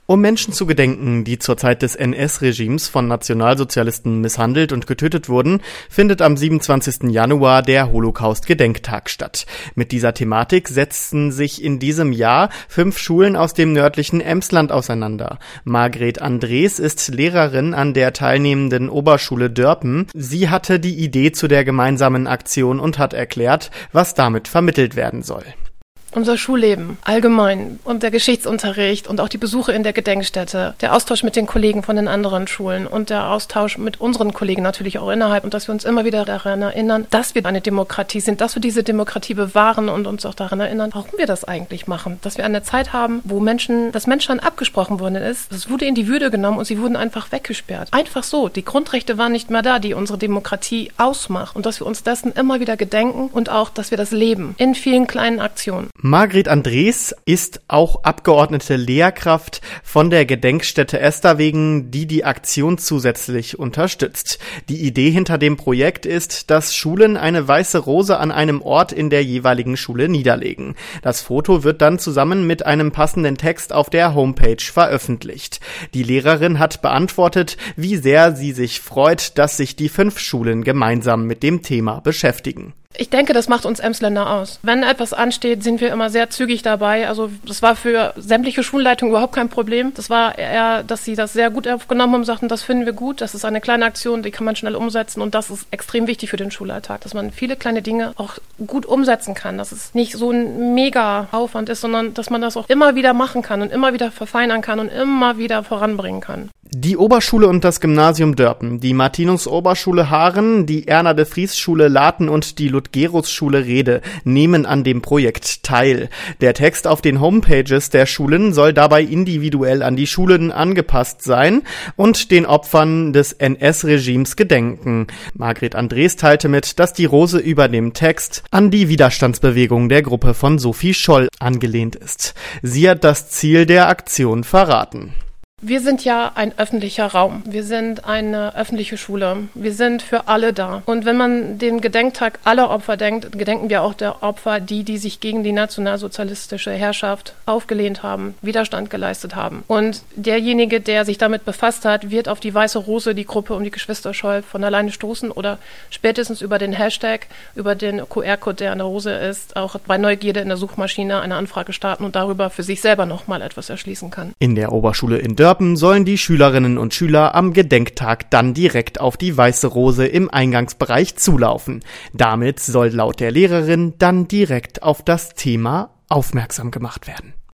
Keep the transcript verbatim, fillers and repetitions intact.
Um Menschen zu gedenken, die zur Zeit des N S-Regimes von Nationalsozialisten misshandelt und getötet wurden, findet am siebenundzwanzigsten Januar der Holocaust-Gedenktag statt. Mit dieser Thematik setzten sich in diesem Jahr fünf Schulen aus dem nördlichen Emsland auseinander. Margret Andres ist Lehrerin an der teilnehmenden Oberschule Dörpen. Sie hatte die Idee zu der gemeinsamen Aktion und hat erklärt, was damit vermittelt werden soll. Unser Schulleben allgemein und der Geschichtsunterricht und auch die Besuche in der Gedenkstätte, der Austausch mit den Kollegen von den anderen Schulen und der Austausch mit unseren Kollegen natürlich auch innerhalb und dass wir uns immer wieder daran erinnern, dass wir eine Demokratie sind, dass wir diese Demokratie bewahren und uns auch daran erinnern, warum wir das eigentlich machen. Dass wir eine Zeit haben, wo Menschen, das Menschsein abgesprochen worden ist, es wurde in die Würde genommen und sie wurden einfach weggesperrt. Einfach so. Die Grundrechte waren nicht mehr da, die unsere Demokratie ausmacht und dass wir uns dessen immer wieder gedenken und auch, dass wir das leben in vielen kleinen Aktionen. Margret Andres ist auch abgeordnete Lehrkraft von der Gedenkstätte Esterwegen, die die Aktion zusätzlich unterstützt. Die Idee hinter dem Projekt ist, dass Schulen eine weiße Rose an einem Ort in der jeweiligen Schule niederlegen. Das Foto wird dann zusammen mit einem passenden Text auf der Homepage veröffentlicht. Die Lehrerin hat beantwortet, wie sehr sie sich freut, dass sich die fünf Schulen gemeinsam mit dem Thema beschäftigen. Ich denke, das macht uns Emsländer aus. Wenn etwas ansteht, sind wir immer sehr zügig dabei. Also das war für sämtliche Schulleitungen überhaupt kein Problem. Das war eher, dass sie das sehr gut aufgenommen haben und sagten, das finden wir gut. Das ist eine kleine Aktion, die kann man schnell umsetzen und das ist extrem wichtig für den Schulalltag, dass man viele kleine Dinge auch gut umsetzen kann. Dass es nicht so ein mega Aufwand ist, sondern dass man das auch immer wieder machen kann und immer wieder verfeinern kann und immer wieder voranbringen kann. Die Oberschule und das Gymnasium Dörpen, die Martinus-Oberschule Haaren, die Erna-de-Vries-Schule Laten und die Ludgerus-Schule Rede nehmen an dem Projekt teil. Der Text auf den Homepages der Schulen soll dabei individuell an die Schulen angepasst sein und den Opfern des N S-Regimes gedenken. Margret Andres teilte mit, dass die Rose über dem Text an die Widerstandsbewegung der Gruppe von Sophie Scholl angelehnt ist. Sie hat das Ziel der Aktion verraten. Wir sind ja ein öffentlicher Raum. Wir sind eine öffentliche Schule. Wir sind für alle da. Und wenn man den Gedenktag aller Opfer denkt, gedenken wir auch der Opfer, die, die sich gegen die nationalsozialistische Herrschaft aufgelehnt haben, Widerstand geleistet haben. Und derjenige, der sich damit befasst hat, wird auf die Weiße Rose, die Gruppe um die Geschwister Scholl, von alleine stoßen oder spätestens über den Hashtag, über den Q R-Code, der an der Rose ist, auch bei Neugierde in der Suchmaschine eine Anfrage starten und darüber für sich selber nochmal etwas erschließen kann. In der Oberschule in Dörpen sollen die Schülerinnen und Schüler am Gedenktag dann direkt auf die Weiße Rose im Eingangsbereich zulaufen. Damit soll laut der Lehrerin dann direkt auf das Thema aufmerksam gemacht werden.